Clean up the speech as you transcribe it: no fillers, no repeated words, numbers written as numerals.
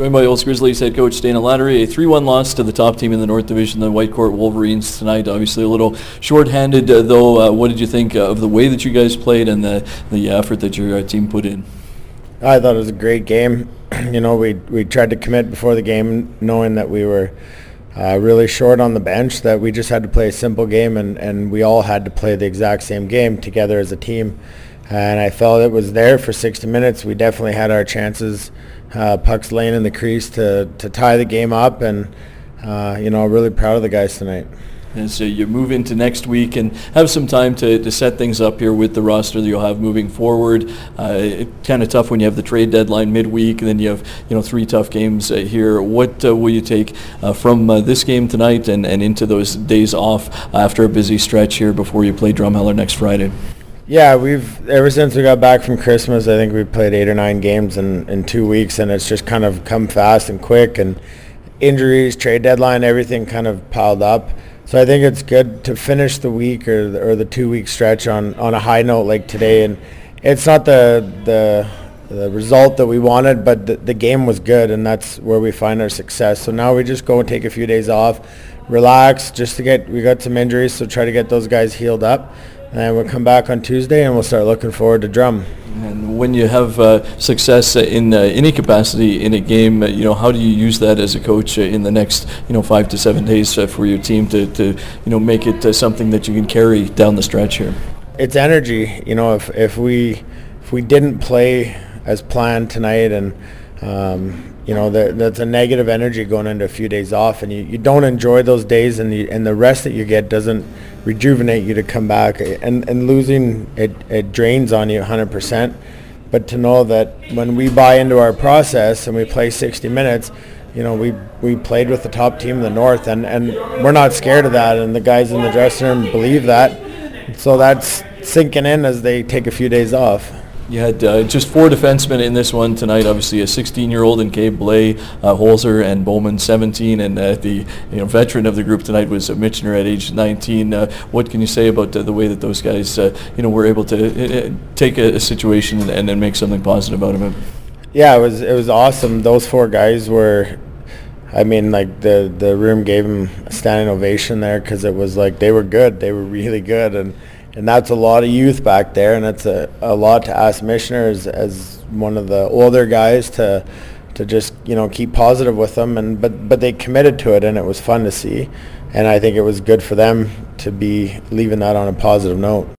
Joined by Olds Grizzlies head coach Dana Lattery. A 3-1 loss to the top team in the North Division, the Whitecourt Wolverines tonight. Obviously a little short-handed, though. What did you think of the way that you guys played and the effort that your team put in? I thought it was a great game. We tried to commit before the game, knowing that we were really short on the bench, that we just had to play a simple game, and we all had to play the exact same game together as a team. And I felt it was there for 60 minutes. We definitely had our chances. Pucks laying in the crease to tie the game up, and really proud of the guys tonight. And so you move into next week and have some time to set things up here with the roster that you'll have moving forward. Kind of tough when you have the trade deadline midweek, and then you have 3 tough games here. What will you take from this game tonight and into those days off after a busy stretch here before you play Drumheller next Friday? Yeah, ever since we got back from Christmas, I think we played 8 or 9 games in 2 weeks, and it's just kind of come fast and quick, and injuries, trade deadline, everything kind of piled up. So I think it's good to finish the week or the 2-week stretch on a high note like today. And it's not the result that we wanted, but the game was good, and that's where we find our success. So now we just go and take a few days off, relax, we got some injuries, so try to get those guys healed up. And we'll come back on Tuesday, and we'll start looking forward to Drum. And when you have success in any capacity in a game, how do you use that as a coach in the next 5 to 7 days for your team to make it something that you can carry down the stretch here? It's energy. If we didn't play as planned tonight, and that's a negative energy going into a few days off, and you don't enjoy those days, and the rest that you get doesn't rejuvenate you to come back, and losing it drains on you 100%. But to know that when we buy into our process and we play 60 minutes, we played with the top team in the North, and we're not scared of that, and the guys in the dressing room believe that. So that's sinking in as they take a few days off. You had just 4 defensemen in this one tonight. Obviously, a 16-year-old in Cade Blais, Holzer, and Bowman, 17, and the veteran of the group tonight was Michener at age 19. What can you say about the way that those guys, were able to take a situation and then make something positive out of it? Yeah, it was awesome. Those 4 guys were. The room gave them a standing ovation there, because it was like they were good. They were really good, and that's a lot of youth back there, and it's a lot to ask Michener as one of the older guys to just keep positive with them, but they committed to it, and it was fun to see, and I think it was good for them to be leaving that on a positive note.